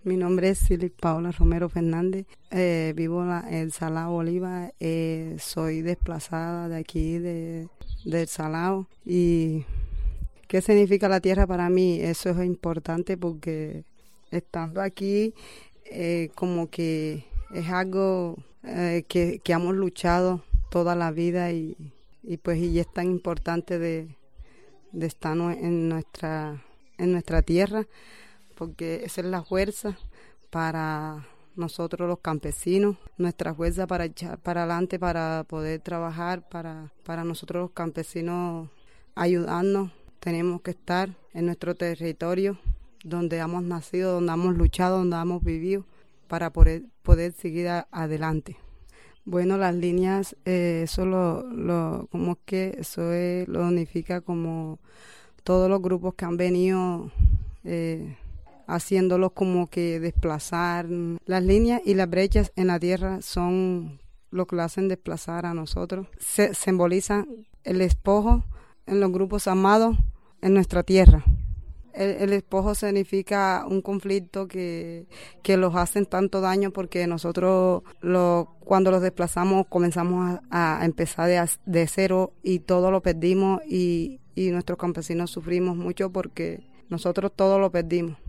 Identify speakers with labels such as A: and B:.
A: Mi nombre es Silvia Paola Romero Fernández, vivo en Salao, Bolívar, soy desplazada de aquí, del Salao. ¿Y qué significa la tierra para mí? Eso es importante porque estando aquí, como que es algo que hemos luchado toda la vida y pues y es tan importante de estar en nuestra tierra, porque esa es la fuerza para nosotros los campesinos, nuestra fuerza para echar para adelante, para poder trabajar, para nosotros los campesinos ayudarnos. Tenemos que estar en nuestro territorio, donde hemos nacido, donde hemos luchado, donde hemos vivido, para poder seguir adelante. Bueno, las líneas, eso como es que eso lo unifica como todos los grupos que han venido haciéndolos como que desplazar. Las líneas y las brechas en la tierra son lo que lo hacen desplazar a nosotros. Se simbolizan el despojo en los grupos armados en nuestra tierra. El despojo significa un conflicto que los hacen tanto daño porque nosotros cuando los desplazamos comenzamos a empezar de cero y todo lo perdimos y nuestros campesinos sufrimos mucho porque nosotros todo lo perdimos.